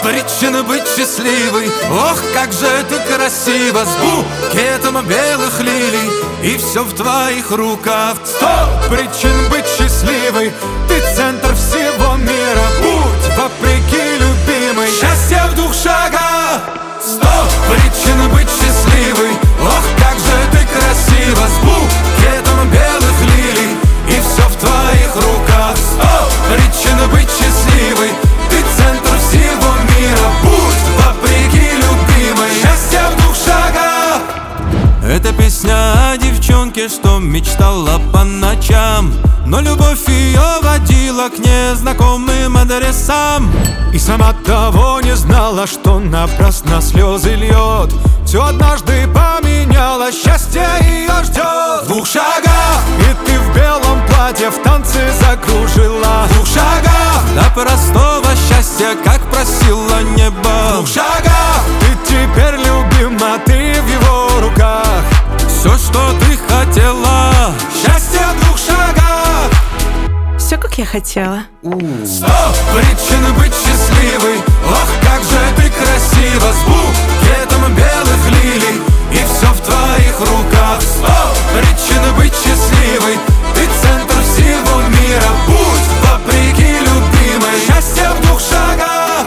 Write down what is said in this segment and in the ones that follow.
причин быть счастливой. Ох, как же ты красиво, с букетом белых лилий, и все в твоих руках. 100 причин быть счастливой, ты центр всего мира. Будь вопреки любимой, счастье в 2 шагах. 100 причин быть счастливой. Ох, как же ты красиво, с букетом белых лилий, и все в твоих руках. 100 причин быть счастливой, ты центр всего мира. Будь вопреки любимой, счастье в 2 шагах. Это песня о девчонке, что мечтала по ночам, но любовь ее водила к незнакомым адресам. И сама того не знала, что напрасно слезы льет. Все однажды поменялось, счастье ее ждет. В 2 шагах, и ты в белом платье в танце закружила. в 2 шагах, До простого счастья, как просило небо. в 2 шагах, Ты теперь любима, ты в его руках. все, что ты хотела. Счастье в 2 шагах. Все, как я хотела. 100 причин быть счастливой. Ох, как же ты красиво, с букетом белых лилий, и все в твоих руках. 100 причин быть счастливой, ты центр всего мира. Будь вопреки любимой, счастье в 2 шагах.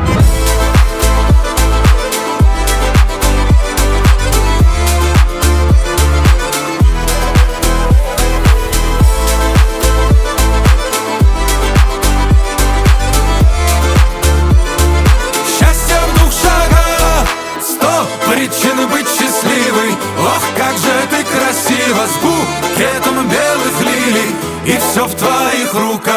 Счастье в 2 шагах. 100 причин быть счастливой. Ох, как же ты красиво, с букетом белых лилий, и все в твоих руках.